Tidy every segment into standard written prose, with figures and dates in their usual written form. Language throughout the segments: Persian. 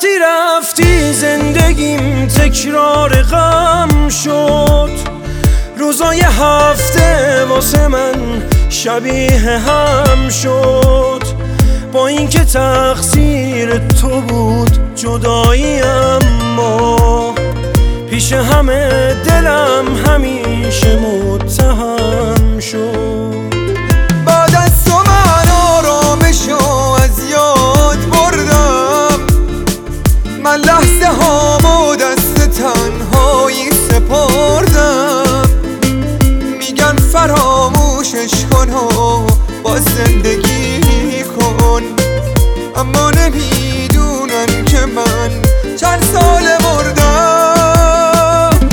وقتی رفتی زندگیم تکرار غم شد، روزای هفته واسه من شبیه هم شد. با اینکه تقصیر تو بود جدایی، اما پیش همه دلم همیشه متهم شد. بعد از تو من آرامشو از یاد بردم، من لحظه هامو دست تنهایی سپردم. میگن فراموشش کن و با زندگی کن، اما نمیدونن که من چند سال مردم.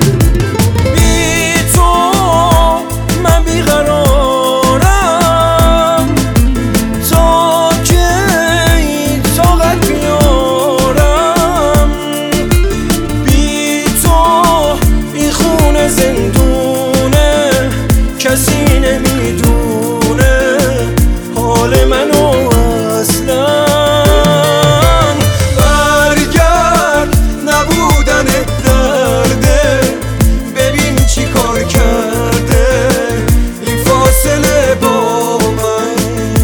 بی تو من بیقرارم، تا که طاقت بیارم. بی تو این خونه زندونه، کسی نمیدونه حال منو اصلا. برگرد نبودن درده، ببین چی کار کرده این فاصله با من.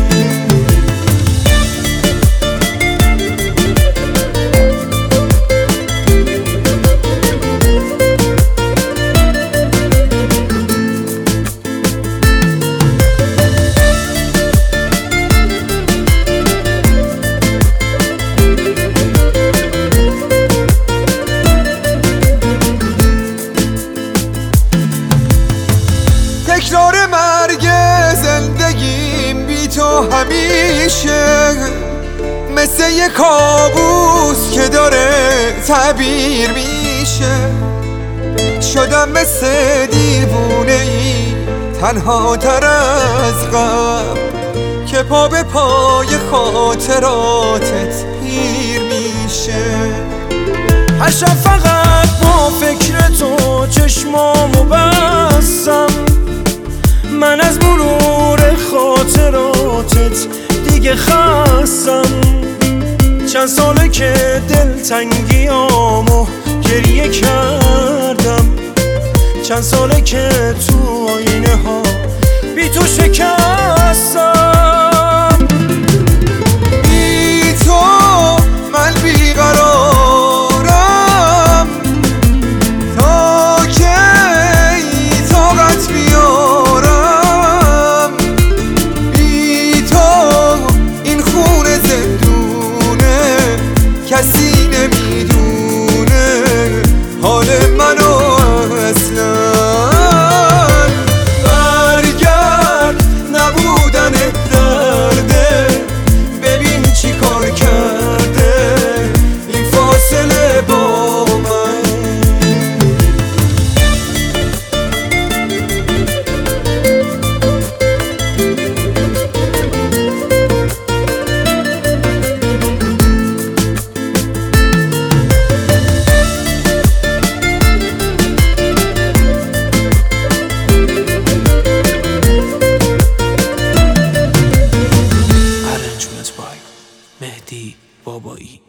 تکرار مرگ زندگیم بی تو همیشه مثل یه کابوس که داره تعبیر میشه. شدم مثل دیوونه ای تنها تر از غم، که پا به پای خاطراتت پیر میشه. هر شب فقط با فکر تو چشمامو بستم، من از مرور خاطراتت دیگه خستم. چند ساله که دلتنگیامو گریه کردم، چند ساله که تو آینه ها بی تو شکستم. بی تو من بیقرارم، تا که طاقت بیارم. بی تو این خونه زندونه، کسی نمیدونه حال منو اصلا. برگرد نبودن درده، ببین چی کار کرده این فاصله با من. مهدی بابایی.